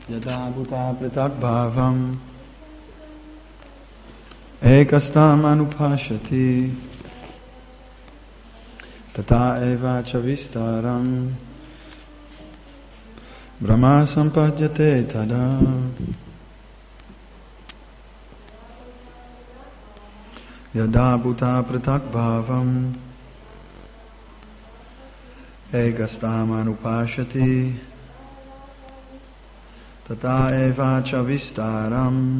Yada bhuta pratak bhavam ekastam anupashati tata eva chavistaram brahma sampajyate tada. Yada bhuta pratak bhavam ekastam anupashati tata eva chavistaram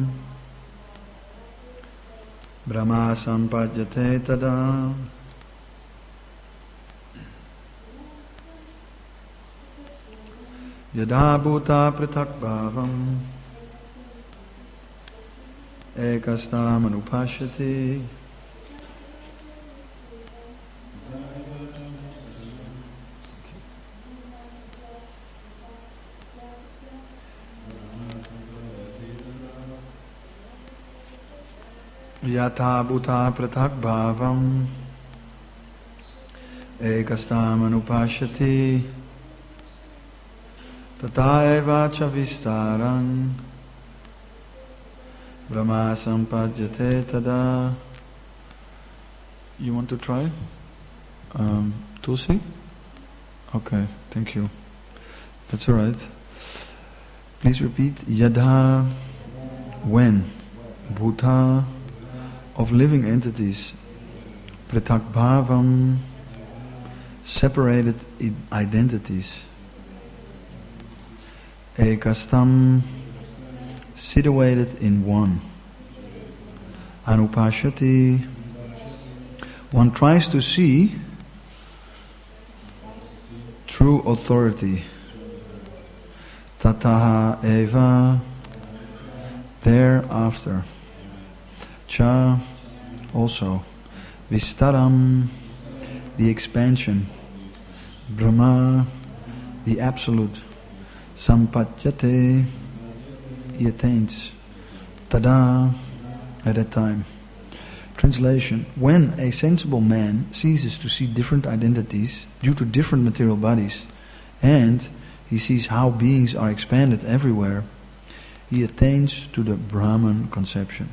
brahma sampajyate tada. Yada bhuta pratak bhavam ekastam anupashati Yatha bhuta pratak bhavam ekastam anupashati tata eva chavistaram brahma sampajyate tada. You want to try? Tulsi? Okay, thank you. That's alright. Please repeat. Yada, when, bhuta, of living entities, pratak bhavam, separated identities, ekastam, situated in one, anupashati, one tries to see true authority, tataha eva, thereafter, cha, also, vistaram, the expansion, brahma, the absolute, sampajyate, he attains, tada, at that time. Translation: when a sensible man ceases to see different identities due to different material bodies, and he sees how beings are expanded everywhere, he attains to the Brahman conception.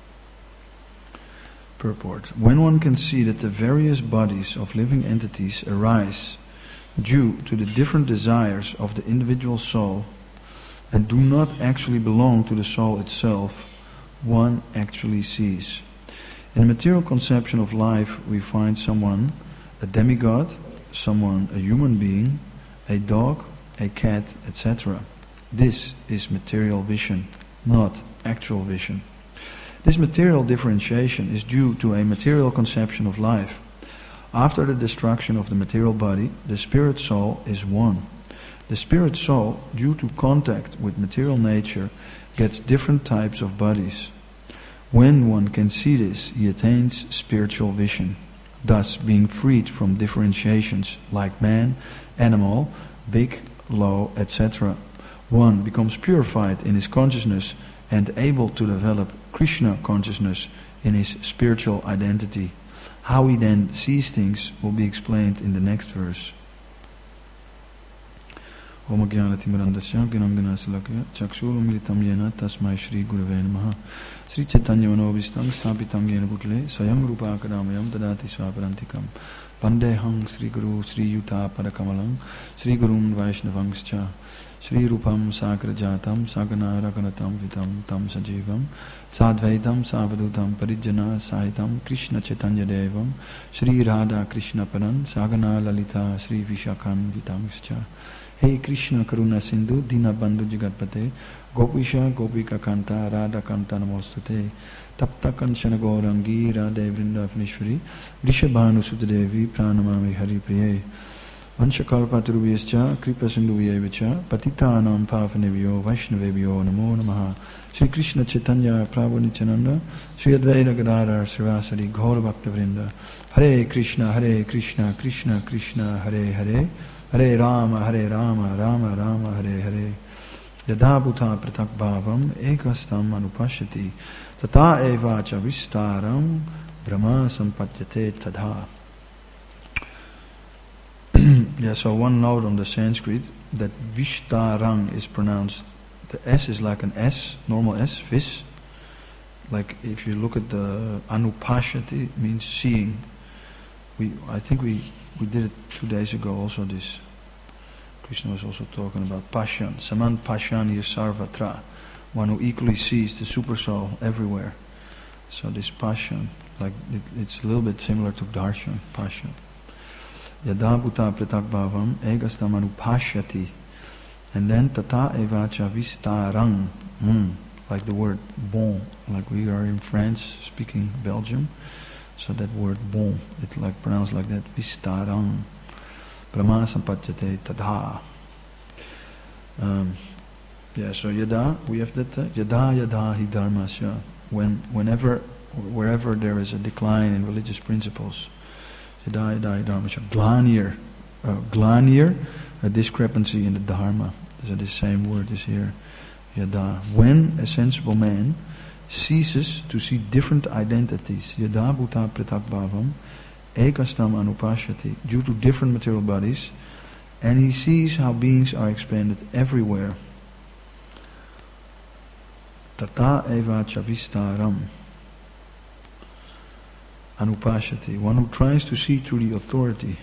Purport: when one can see that the various bodies of living entities arise due to the different desires of the individual soul and do not actually belong to the soul itself, one actually sees. In the material conception of life, we find someone a demigod, someone a human being, a dog, a cat, etc. This is material vision, not actual vision. This material differentiation is due to a material conception of life. After the destruction of the material body, the spirit soul is one. The spirit soul, due to contact with material nature, gets different types of bodies. When one can see this, he attains spiritual vision, thus being freed from differentiations like man, animal, big, low, etc. One becomes purified in his consciousness and able to develop Krishna consciousness in his spiritual identity. How he then sees things will be explained in the next verse. Om Jnanatimrandasya Gnanganasalakhya Chakshurumilitam Yena Tasmai Shri Gurave Namaha Sri Chaitanya Manobhistam Sthapitam Yena Bhutale Swayam Rupa Kadamayam Dadati Swaparantikam Pandeham Sri Guru Sri Yuta Padakamalam Sri Gurun Vaishnavangscha Sri Rupam Sakrajatam Sagana Raganatam Vitam Tam Sajivam Sadvaitam Savadutam Parijana Sahitam Krishna Chaitanya Devam Sri Radha Krishna Paran Sagana Lalita Sri Vishakhan Vitangscha. Hey Krishna Karuna Sindhu Dina Bandhu Jagatpate Gopisha Gopika Kanta Radha Kanta Namostute Tapta Kanchana Gaurangi Radha Vrinda Finishwari Rishabhanu Sudadevi Pranamami Hari Priye Vanchakalpaturubhyascha Kripa Sindhuvyaivacha Patitanam Pavanebhyo Vaishnavebhyo Namo Namaha Sri Krishna Chaitanya Prabhu Nityananda Sri Advaita Gadadhar Srivasadi Gaura Bhakta Vrinda Hare Krishna Krishna Krishna Hare Hare Hare Rama Rama Rama Hare Hare. Yada bhuta pratak bhavam ekastam anupashati tata eva cha vistaram brahma sampajyate tada. Yeah, so one note on the Sanskrit, that Vishtarang is pronounced The S is like an S, normal S, vis. Like if you look at the anupashati, it means seeing. I think we did it 2 days ago also, this. Krishna was also talking about pashan. Saman pashani sarvatra. One who equally sees the super soul everywhere. So this pashan, like it's a little bit similar to darshan, pashan. Yada bhuta pratak bhavam egastam anupashyati. And then tata evacha vistarang. Like the word bon, like we are in France speaking Belgium. So that word bon, it's like pronounced like that, vistarang. Brahma sampajyate tadha. So yada, we have that. Yada hi dharmasya. Wherever there is a decline in religious principles. Yada hi dharmasya. Glanir, a discrepancy in the dharma. So the same word is here. Yada. When a sensible man ceases to see different identities, yada bhuta pratak bhavam, ekastam anupashyati, due to different material bodies, and he sees how beings are expanded everywhere. Tata eva chavistaram anupashyati, one who tries to see through the authority.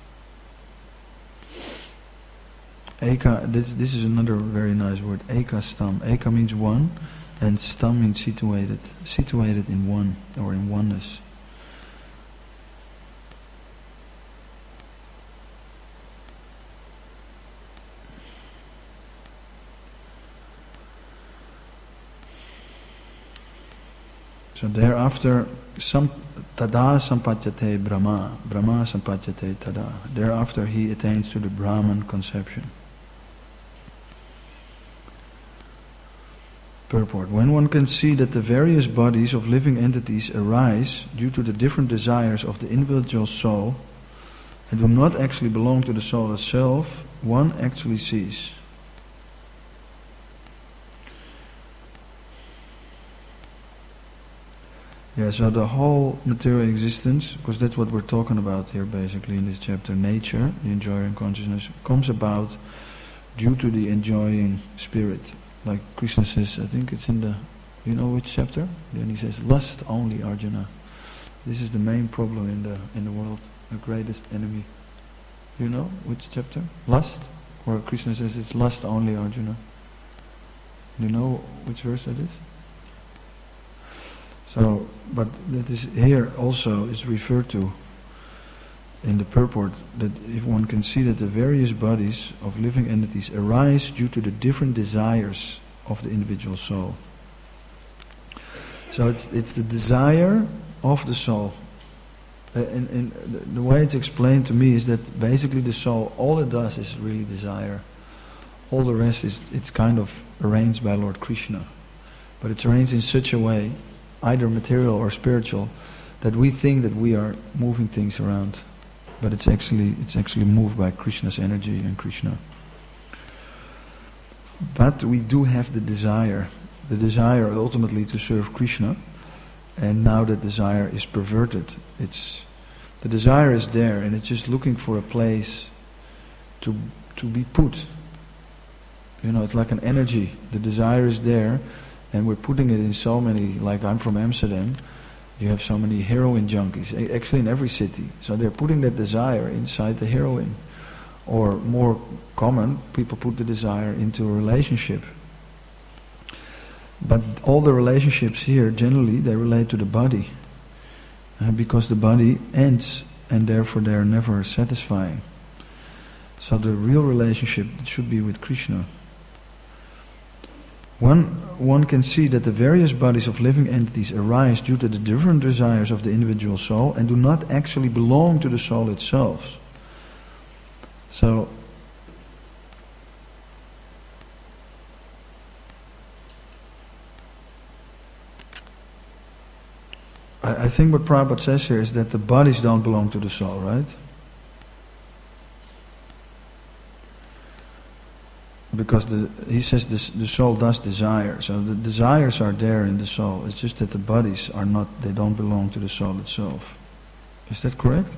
Eka, this is another very nice word. Eka stam. Eka means one, and stam means situated. Situated in one, or in oneness. So thereafter, tada sampajyate Brahma. Brahma sampajyate tada. Thereafter he attains to the Brahman conception. Purport. When one can see that the various bodies of living entities arise due to the different desires of the individual soul and do not actually belong to the soul itself, one actually sees. So the whole material existence, because that's what we're talking about here basically in this chapter, nature, the enjoying consciousness, comes about due to the enjoying spirit. Like Krishna says, I think it's in the, you know which chapter? Then he says, lust only, Arjuna. This is the main problem in the world, the greatest enemy. You know which chapter? Lust? Where Krishna says it's lust only, Arjuna. Do you know which verse that is? So, but that is here also is referred to in the purport, that if one can see that the various bodies of living entities arise due to the different desires of the individual soul. So it's the desire of the soul. And the way it's explained to me is that basically the soul, all it does is really desire. All the rest it's kind of arranged by Lord Krishna. But it's arranged in such a way, either material or spiritual, that we think that we are moving things around. But it's actually moved by Krishna's energy and Krishna. But we do have the desire ultimately to serve Krishna, and now that desire is perverted. The desire is there, and it's just looking for a place to be put. You know, it's like an energy. The desire is there, and we're putting it in so many. Like I'm from Amsterdam. You have so many heroin junkies, actually in every city. So they're putting that desire inside the heroin. Or more common, people put the desire into a relationship. But all the relationships here, generally, they relate to the body. Because the body ends, and therefore they are never satisfying. So the real relationship should be with Krishna. One can see that the various bodies of living entities arise due to the different desires of the individual soul and do not actually belong to the soul itself. So, I think what Prabhupada says here is that the bodies don't belong to the soul, right? Because he says the soul does desire. So the desires are there in the soul. It's just that the bodies are not, they don't belong to the soul itself. Is that correct?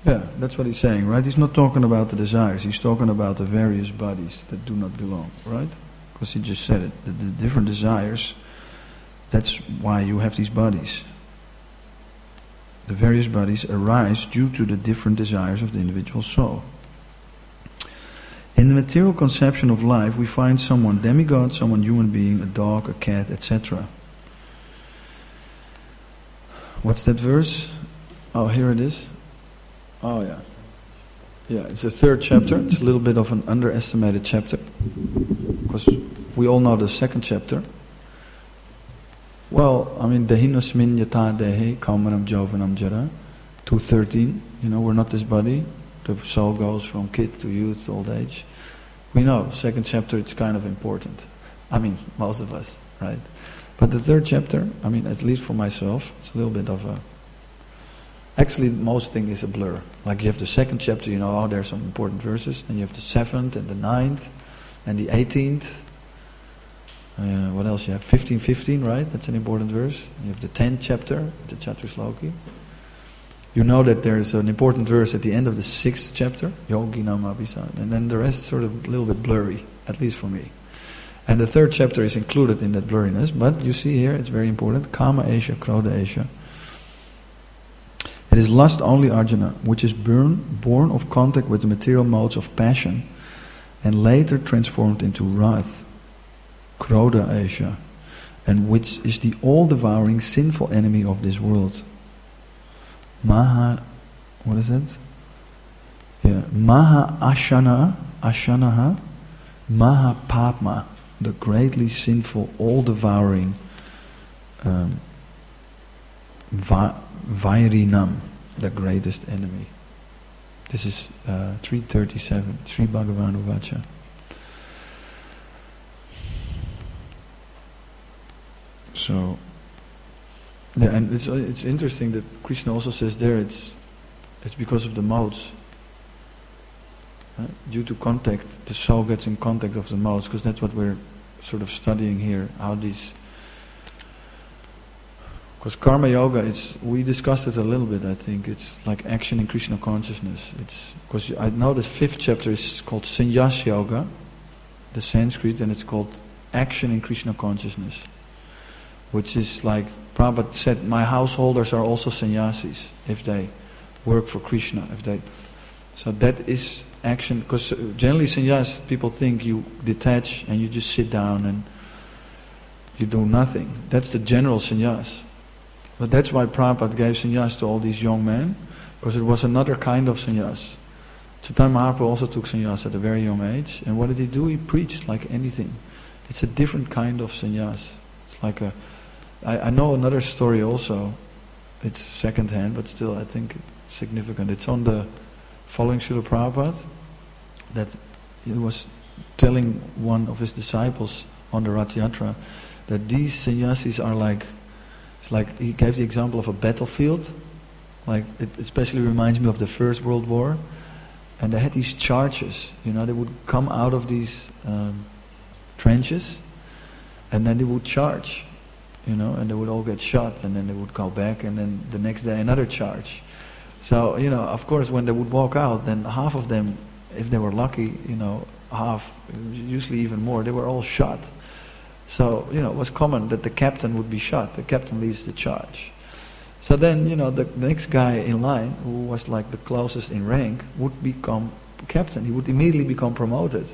Yeah, that's what he's saying, right? He's not talking about the desires. He's talking about the various bodies that do not belong, right? Because he just said it. The different desires, that's why you have these bodies. The various bodies arise due to the different desires of the individual soul. In the material conception of life, we find someone demigod, someone human being, a dog, a cat, etc. What's that verse? Oh, here it is. Oh, yeah. Yeah, it's the 3rd chapter. It's a little bit of an underestimated chapter, because we all know the 2nd chapter. Well, I mean, Dehinosmin yata dehe kaumanam jovanam jara, 2:13. You know, we're not this body. The soul goes from kid to youth, old age. We know, 2nd chapter, it's kind of important. I mean, most of us, right? But the 3rd chapter, I mean, at least for myself, it's a little bit of a... Actually, most thing is a blur. Like you have the 2nd chapter, you know, there are some important verses. Then you have the 7th and the 9th and the 18th. What else you have? 15:15, right? That's an important verse. You have the 10th chapter, the Chatusloki. You know that there's an important verse at the end of the 6th chapter, Yogi Namabhisa, and then the rest sort of a little bit blurry, at least for me. And the 3rd chapter is included in that blurriness, but you see here, it's very important, Kama Esha, Krodha Esha. It is lust only, Arjuna, which is born of contact with the material modes of passion, and later transformed into wrath, Krodha Esha, and which is the all-devouring sinful enemy of this world. What is it? Yeah, Maha Ashanaha, Maha Papma, the greatly sinful, all-devouring Vairinam, the greatest enemy. This is 337, Sri Bhagavan Uvacha. So, yeah, and it's interesting that Krishna also says there it's because of the modes. Due to contact, the soul gets in contact of the modes, because that's what we're sort of studying here, how these... Because Karma Yoga, we discussed it a little bit, I think. It's like action in Krishna consciousness. Because I know the 5th chapter is called Sannyas Yoga, the Sanskrit, and it's called action in Krishna consciousness. Which is like Prabhupada said, my householders are also sannyasis if they work for Krishna. So that is action, because generally sannyas, people think you detach and you just sit down and you do nothing. That's the general sannyas. But that's why Prabhupada gave sannyas to all these young men, because it was another kind of sannyas. Chaitanya Mahaprabhu also took sannyas at a very young age, and what did he do? He preached like anything. It's a different kind of sannyas. It's like I know another story also. It's second-hand, but still I think it's significant. It's on the following Srila Prabhupada, that he was telling one of his disciples on the Rath Yatra that these sannyasis are like, it's like he gave the example of a battlefield. Like it especially reminds me of the First World War, and they had these charges. You know, they would come out of these trenches, and then they would charge. You know, and they would all get shot, and then they would go back, and then the next day another charge. So, you know, of course, when they would walk out, then half of them, if they were lucky, you know, half, usually even more, they were all shot. So, you know, it was common that the captain would be shot. The captain leads the charge. So then, you know, the next guy in line, who was like the closest in rank, would become captain. He would immediately become promoted.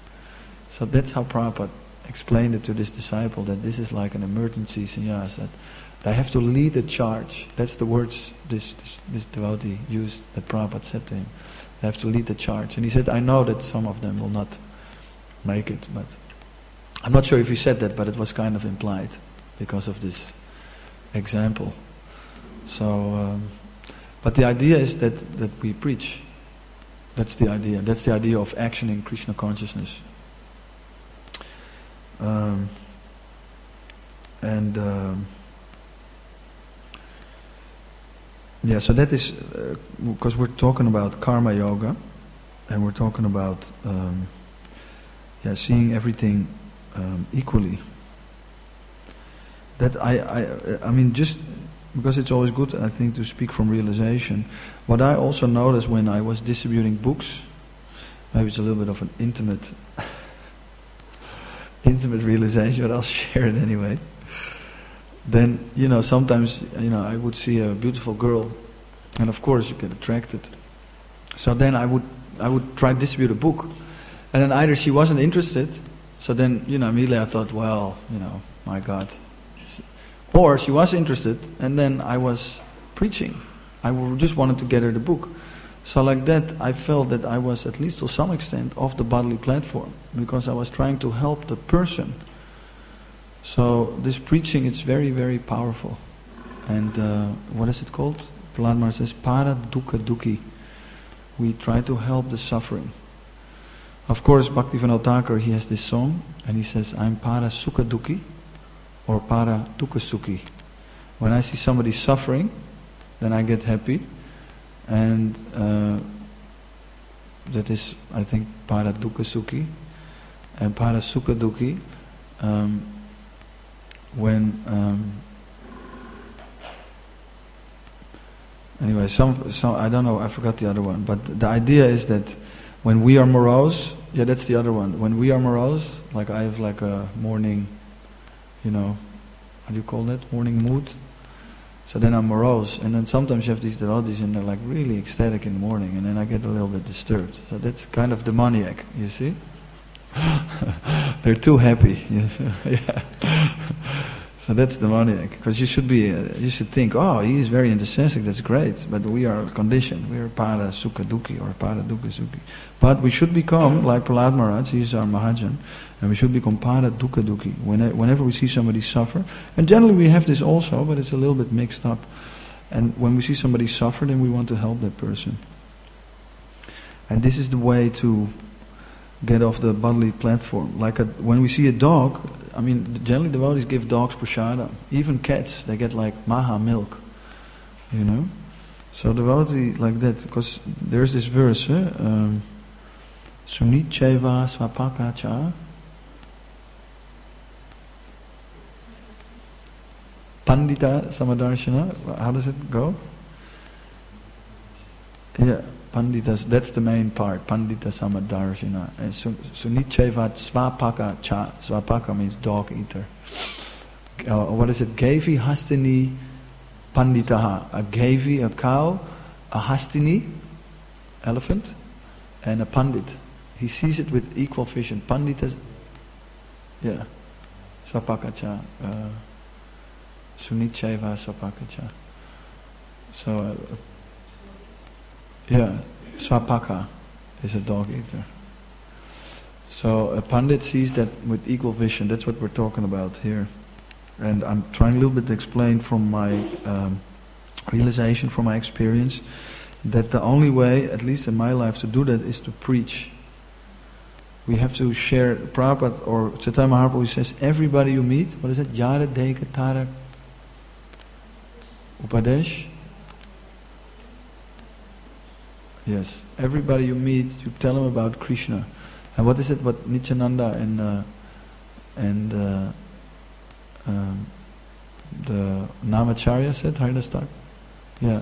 So that's how Prabhupada explained it to this disciple, that this is like an emergency sannyas, that they have to lead the charge. That's the words this devotee used, that Prabhupada said to him. They have to lead the charge. And he said, I know that some of them will not make it, but I'm not sure if he said that, but it was kind of implied because of this example. So, but the idea is that we preach. That's the idea. That's the idea of action in Krishna consciousness. Yeah, so that is because we're talking about karma yoga, and we're talking about seeing everything equally. That I mean, just because it's always good, I think, to speak from realization. What I also noticed when I was distributing books, maybe it's a little bit of an intimate realization, but I'll share it anyway. Then, sometimes, I would see a beautiful girl, and of course you get attracted. So then I would try to distribute a book, and then either she wasn't interested, so then, immediately I thought, well, my God. Or she was interested, and then I was preaching. I just wanted to get her the book. So like that, I felt that I was, at least to some extent, off the bodily platform, because I was trying to help the person. So this preaching, it's very, very powerful. And what is it called? Prahlad Maharaj says, Para Dukkha Dukhi. We try to help the suffering. Of course, Bhaktivinoda Thakur, he has this song, and he says, I'm Para Sukha Dukhi, or Para Dukkha Sukhi. When I see somebody suffering, then I get happy. And that is, I think, Para Dukkha Sukhi. And Para Sukha Dukhi, anyway, some I don't know, I forgot the other one. But the idea is that when we are morose, yeah, that's the other one. When we are morose, like I have like a morning, how do you call that? Morning mood. So then I'm morose, and then sometimes you have these devotees and they're like really ecstatic in the morning, and then I get a little bit disturbed. So that's kind of demoniac, you see? They're too happy. Yes. Yeah. So that's demoniac, because you should think, oh, he is very enthusiastic, that's great, but we are conditioned. We are Para Sukha Dukhi or Para Dukkha Sukhi. But we should become like Prahlad Maharaj, he is our Mahajan, and we should become Para Dukkha Dukhi. Whenever we see somebody suffer, and generally we have this also, but it's a little bit mixed up. And when we see somebody suffer, then we want to help that person. And this is the way to get off the bodily platform. Like when we see a dog, generally devotees give dogs prasada. Even cats, they get like maha milk. So devotee like that, because there's this verse, Sunit Cheva Swapaka Cha Pandita Samadarshana. How does it go? Yeah. Panditas, that's the main part. Pandita Samadarshina. And Sunichevat Svapaka Cha. Svapaka means dog eater. What is it? Gavi Hastini Panditaha. A Gavi, a cow, a Hastini, elephant, and a Pandit. He sees it with equal vision. Panditas, yeah. Svapaka Cha. Sunicheva Svapaka Cha. So, yeah, Swapaka is a dog eater. So a Pandit sees that with equal vision. That's what we're talking about here. And I'm trying a little bit to explain from my realization, from my experience, that the only way, at least in my life, to do that is to preach. We have to share. Prabhupada or Chaitanya Mahaprabhu says, everybody you meet, what is it? Yara Deka Tara Upadesh? Yes, everybody you meet, you tell them about Krishna. And what is it? What Nityananda and the Namacharya said? Harinastha? Yeah.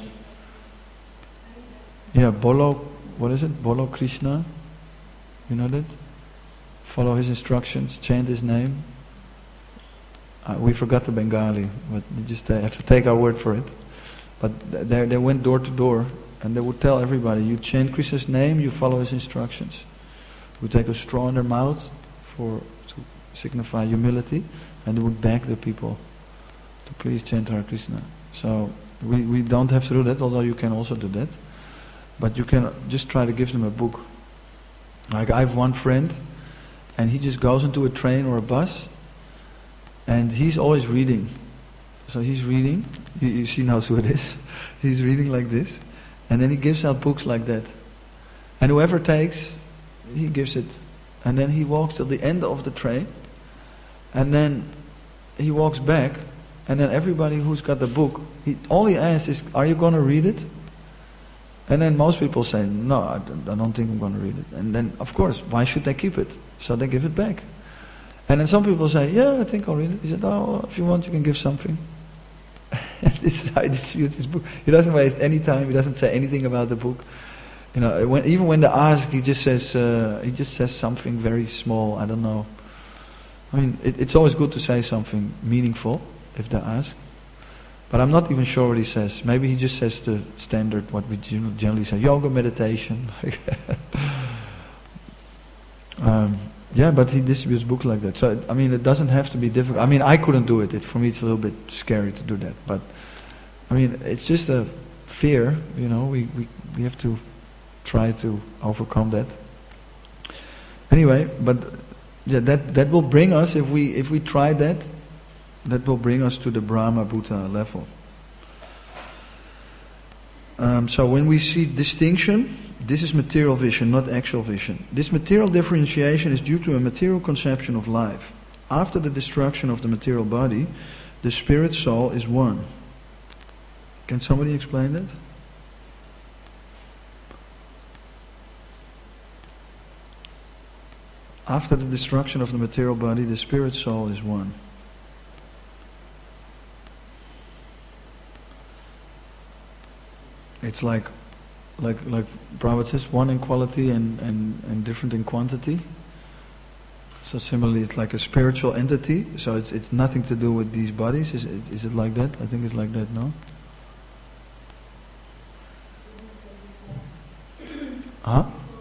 Yeah, Bolo. What is it? Bolo Krishna. You know that? Follow his instructions. Chant his name. We forgot the Bengali, but you just have to take our word for it. But they went door to door. And they would tell everybody, you chant Krishna's name, you follow his instructions. We take a straw in their mouth to signify humility, and they would beg the people to please chant Hare Krishna. So we don't have to do that, although you can also do that. But you can just try to give them a book. Like I have one friend, and he just goes into a train or a bus, and he's always reading. So he's reading, you see now who it is. He's reading like this. And then he gives out books like that. And whoever takes, he gives it. And then he walks till the end of the train. And then he walks back. And then everybody who's got the book, all he asks is, are you going to read it? And then most people say, no, I don't think I'm going to read it. And then, of course, why should they keep it? So they give it back. And then some people say, yeah, I think I'll read it. He said, oh, if you want, you can give something. This is how he distributes his book. He doesn't waste any time. He doesn't say anything about the book. You know, even when they ask, he just says something very small. I don't know. I mean, it's always good to say something meaningful if they ask. But I'm not even sure what he says. Maybe he just says the standard, what we generally say, yoga, meditation. Yeah, but he distributes books like that. So, I mean, it doesn't have to be difficult. I mean, I couldn't do it. For me, it's a little bit scary to do that. But, I mean, it's just a fear, you know. We have to try to overcome that. Anyway, but yeah, that will bring us, if we try that will bring us to the Brahma Bhuta level. So when we see distinction, this is material vision, not actual vision. This material differentiation is due to a material conception of life. After the destruction of the material body, the spirit soul is one. Can somebody explain that? After the destruction of the material body, the spirit soul is one. It's like Prabhupada says, one in quality and different in quantity. So similarly, it's like a spiritual entity. So it's nothing to do with these bodies. Is it like that? I think it's like that, no? Huh?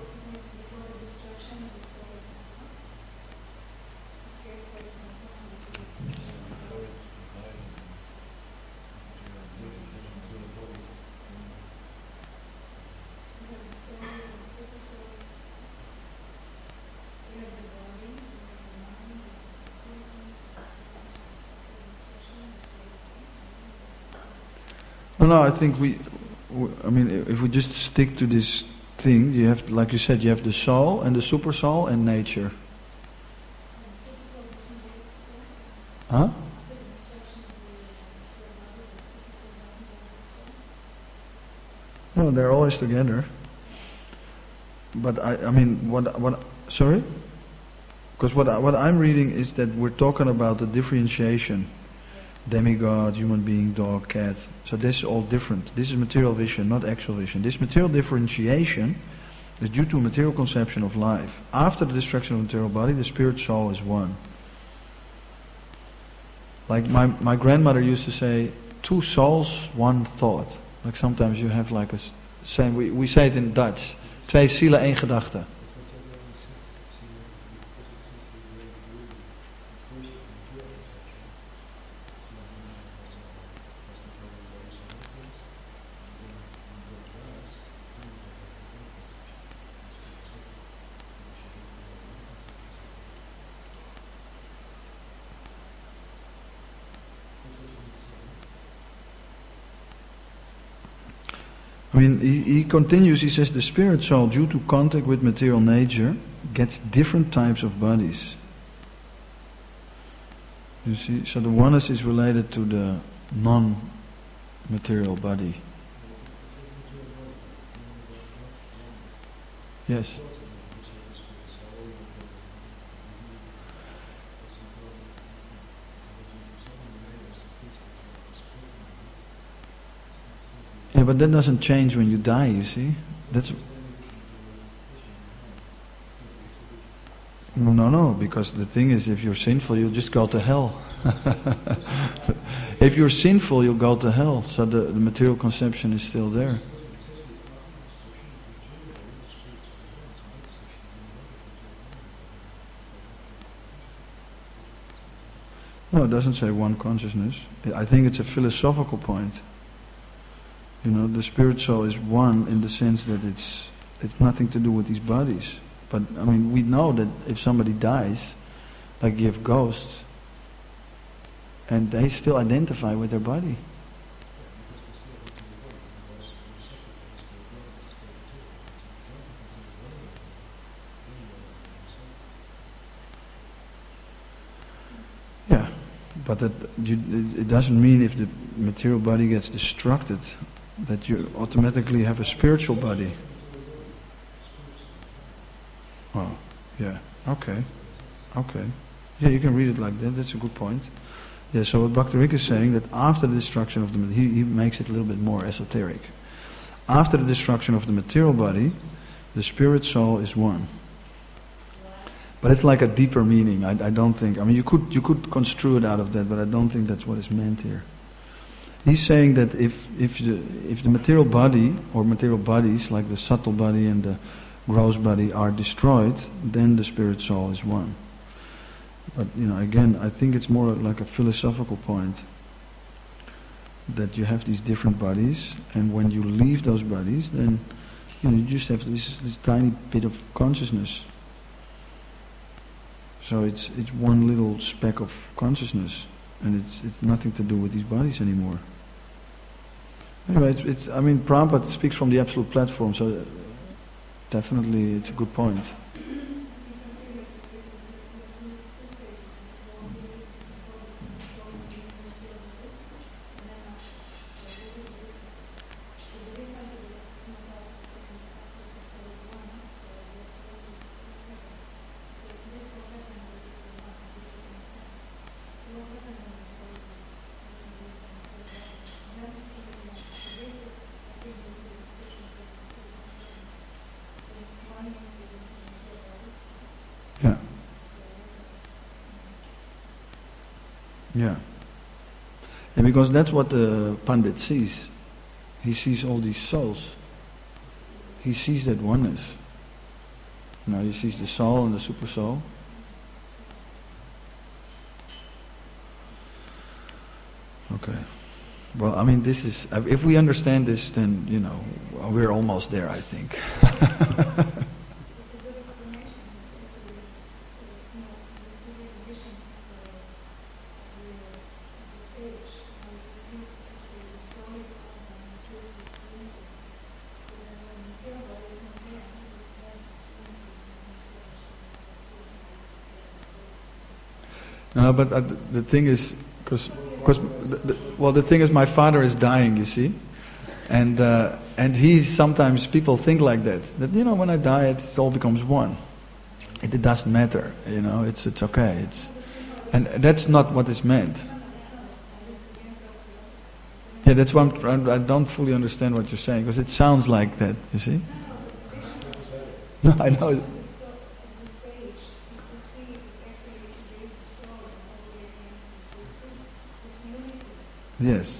No, I think I mean, if we just stick to this thing, you have, like you said, you have the soul and the super soul and nature. Huh? No, they're always together. But I mean, what? Sorry? Because what I'm reading is that we're talking about the differentiation. Demigod, human being, dog, cat. So this is all different. This is material vision, not actual vision. This material differentiation is due to a material conception of life. After the destruction of the material body, the spirit soul is one. Like my grandmother used to say, two souls, one thought. Like sometimes you have like same, we say it in Dutch. Twee zielen, één gedachte. I mean, he continues, he says, the spirit soul, due to contact with material nature, gets different types of bodies. You see, so the oneness is related to the non-material body. Yes. Yeah, but that doesn't change when you die, you see. That's no, because the thing is, if you're sinful, you'll just go to hell. If you're sinful, you'll go to hell. So the material conception is still there. No, it doesn't say one consciousness. I think it's a philosophical point. You know, the spirit soul is one in the sense that it's nothing to do with these bodies. But, I mean, we know that if somebody dies, like you have ghosts, and they still identify with their body. Yeah, but it doesn't mean if the material body gets destructed that you automatically have a spiritual body. Yeah, okay. Yeah, you can read it like that. That's a good point. Yeah, so what Bhakti Rik is saying, that after the destruction of the... He makes it a little bit more esoteric. After the destruction of the material body, the spirit soul is one. But it's like a deeper meaning. I don't think... I mean, you could construe it out of that, but I don't think that's what is meant here. He's saying that if the material body, or material bodies, like the subtle body and the gross body, are destroyed, then the spirit soul is one. But, again, I think it's more like a philosophical point. That you have these different bodies, and when you leave those bodies, then you just have this tiny bit of consciousness. So it's one little speck of consciousness, and it's nothing to do with these bodies anymore. Anyway, Prabhupada speaks from the absolute platform, so definitely it's a good point. Yeah. And because that's what the Pandit sees. He sees all these souls. He sees that oneness. He sees the soul and the super soul. Okay. Well, this is... If we understand this, then, we're almost there, I think. No, but the thing is, the thing is, my father is dying, you see, and sometimes people think like that when I die, it all becomes one. It doesn't matter, it's okay. And that's not what is meant. Yeah, that's why I don't fully understand what you're saying, because it sounds like that, you see. No, I know. Yes.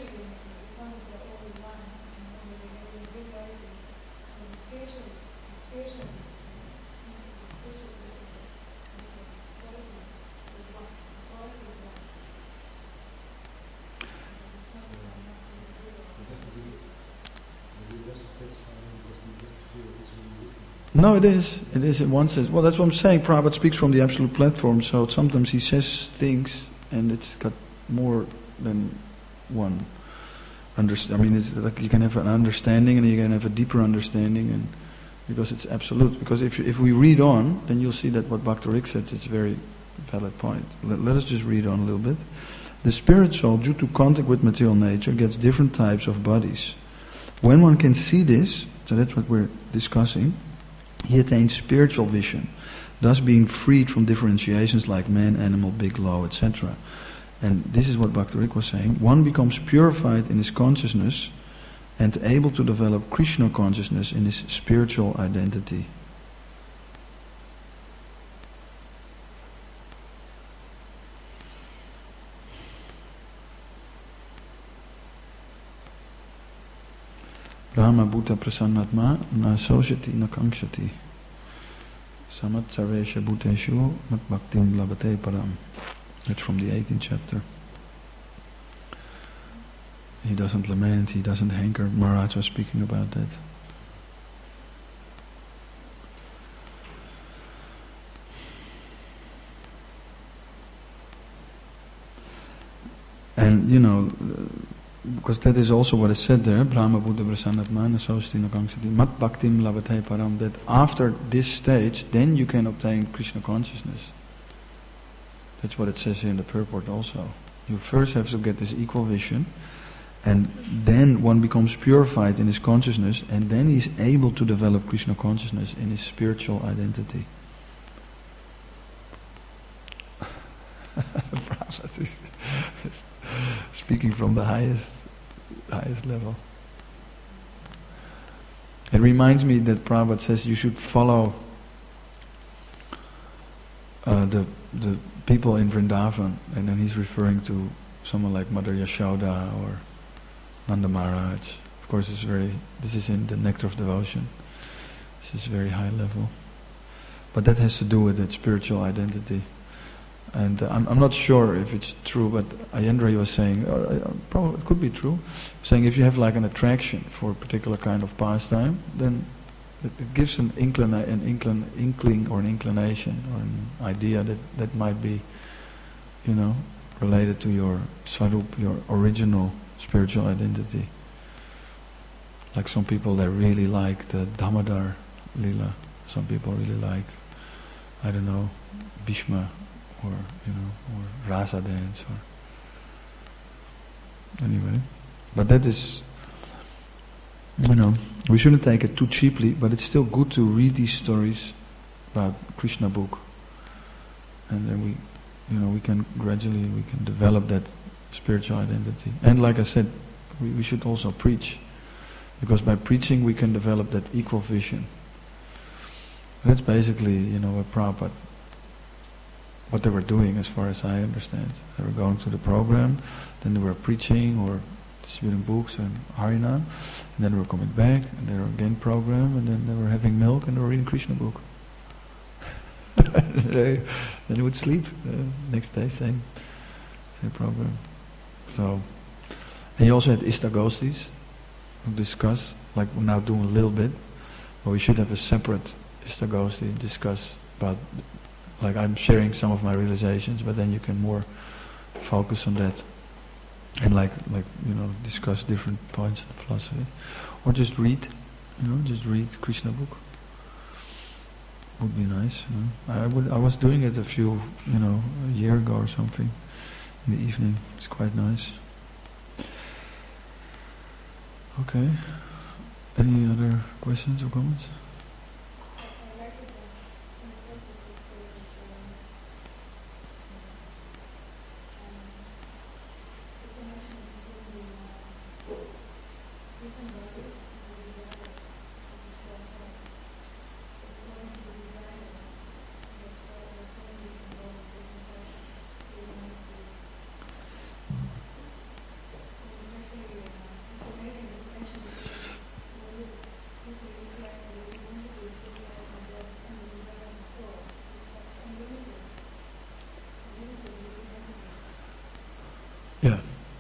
No, it is. It is in one sense. Well, that's what I'm saying. Prabhupada speaks from the absolute platform, so sometimes he says things and it's got more than one. It's like you can have an understanding and you can have a deeper understanding, and because it's absolute. Because if we read on, then you'll see that what Bhakti Rik says is a very valid point. Let us just read on a little bit. The spirit soul, due to contact with material nature, gets different types of bodies. When one can see this, so that's what we're discussing, he attains spiritual vision, thus being freed from differentiations like man, animal, big, low, etc. And this is what Bhakti Rik was saying. One becomes purified in his consciousness and able to develop Krishna consciousness in his spiritual identity. Brahma Bhuta Prasannatma na Soshati na Kankshati Samat Sarvesha Bhuteshu Mat Bhaktim Labate Param. That's from the 18th chapter. He doesn't lament, he doesn't hanker. Maharaj was speaking about that. And because that is also what is said there, Brahma Buddha Prasannatmana Sostina Kangsati Mat Bhaktim Labate Param, that after this stage, then you can obtain Krishna consciousness. That's what it says here in the purport also. You first have to get this equal vision, and then one becomes purified in his consciousness, and then he's able to develop Krishna consciousness in his spiritual identity. speaking from the highest level. It reminds me that Prabhupada says you should follow the people in Vrindavan, and then he's referring to someone like Mother Yashoda or Nanda Maharaj. Of course, this is in the Nectar of Devotion. This is very high level. But that has to do with that spiritual identity. And I'm not sure if it's true, but Ayendra was saying, probably it could be true, saying if you have like an attraction for a particular kind of pastime, then it gives an inkling or an inclination or an idea that might be, related to your swarup, your original spiritual identity. Like some people, they really like the Damodar Lila. Some people really like, I don't know, Bhishma, or Rasa dance, or anyway. But that is, we shouldn't take it too cheaply, but it's still good to read these stories about Krishna book, and then we can gradually develop that spiritual identity. And like I said, we should also preach, because by preaching we can develop that equal vision. And that's basically, what they were doing, as far as I understand. They were going to the program, then they were preaching or distributing books and Harinam, and then they were coming back, and they were again program, and then they were having milk, and they were reading Krishna book. Then they would sleep. Next day, same program. So, and you also had Istagostis, who discuss, like we're now doing a little bit, but we should have a separate Istagosti, discuss about, like I'm sharing some of my realizations, but then you can more focus on that and discuss different points of philosophy, or just read Krishna book. Would be nice. I was doing it a year ago or something in the evening. It's quite nice. Okay. Any other questions or comments? Yeah.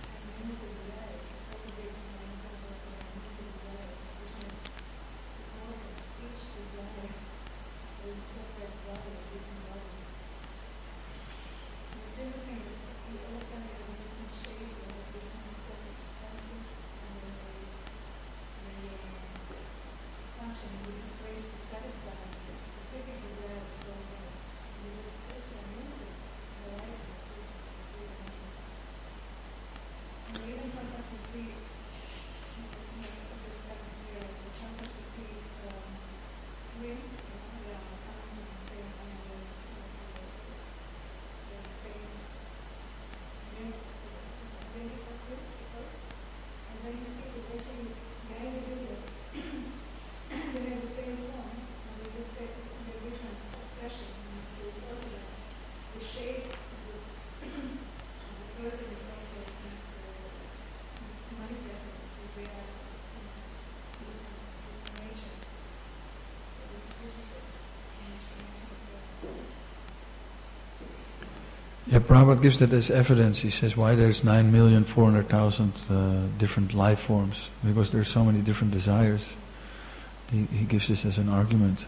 Yeah, Prabhupada gives that as evidence. He says why there's 9,400,000 different life forms, because there's so many different desires. He gives this as an argument.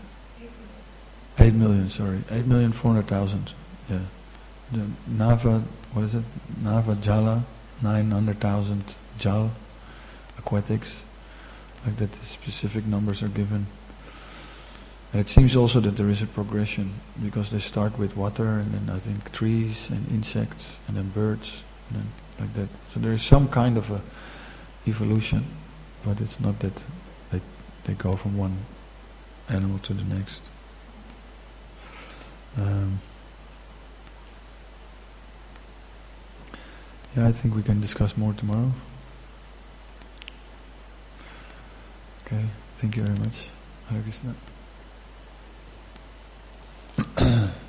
8,400,000. Yeah. The Nava, what is it? Nava Jala, 900,000 Jal, aquatics. Like that, the specific numbers are given. And it seems also that there is a progression, because they start with water, and then I think trees and insects, and then birds, and then like that. So there is some kind of a evolution, but it's not that they go from one animal to the next. Yeah, I think we can discuss more tomorrow. Okay, thank you very much. Hare Krishna.